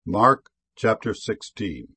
Mark chapter 16.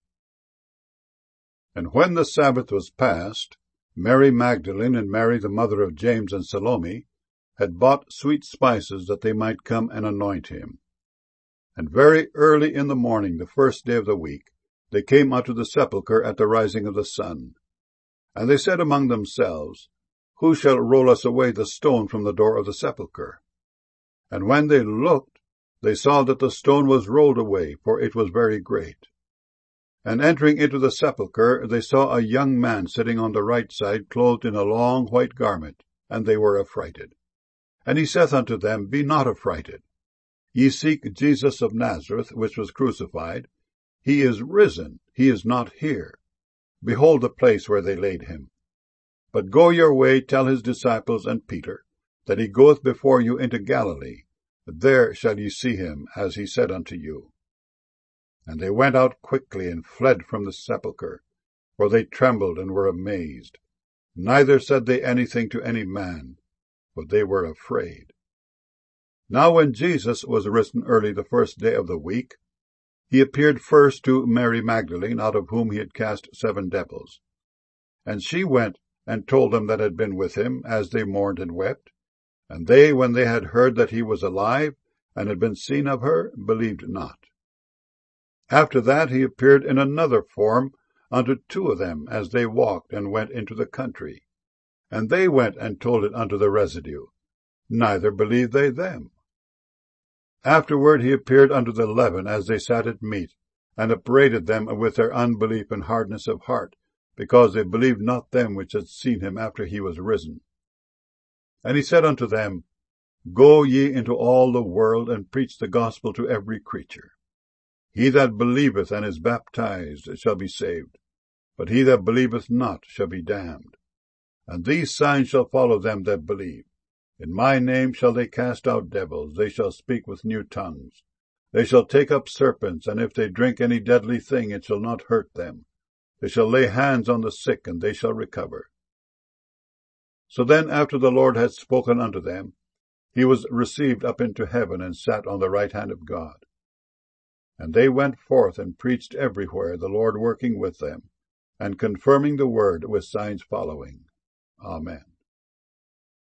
And when the Sabbath was past, Mary Magdalene and Mary the mother of James and Salome had bought sweet spices that they might come and anoint him. And very early in the morning, the first day of the week, they came unto the sepulchre at the rising of the sun. And they said among themselves, Who shall roll us away the stone from the door of the sepulchre? And when they looked, they saw that the stone was rolled away, for it was very great. And entering into the sepulchre, they saw a young man sitting on the right side, clothed in a long white garment, and they were affrighted. And he saith unto them, Be not affrighted. Ye seek Jesus of Nazareth, which was crucified. He is risen, he is not here. Behold the place where they laid him. But go your way, tell his disciples and Peter, that he goeth before you into Galilee. There shall ye see him, as he said unto you. And they went out quickly and fled from the sepulchre, for they trembled and were amazed. Neither said they anything to any man, for they were afraid. Now when Jesus was risen early the first day of the week, he appeared first to Mary Magdalene, out of whom he had cast 7 devils. And she went and told them that had been with him, as they mourned and wept. And they, when they had heard that he was alive, and had been seen of her, believed not. After that he appeared in another form unto 2 of them, as they walked and went into the country. And they went and told it unto the residue. Neither believed they them. Afterward he appeared unto the 11, as they sat at meat, and upbraided them with their unbelief and hardness of heart, because they believed not them which had seen him after he was risen. And he said unto them, Go ye into all the world, and preach the gospel to every creature. He that believeth and is baptized shall be saved, but he that believeth not shall be damned. And these signs shall follow them that believe. In my name shall they cast out devils, they shall speak with new tongues. They shall take up serpents, and if they drink any deadly thing, it shall not hurt them. They shall lay hands on the sick, and they shall recover. So then, after the Lord had spoken unto them, he was received up into heaven, and sat on the right hand of God. And they went forth and preached everywhere, the Lord working with them, and confirming the word with signs following. Amen.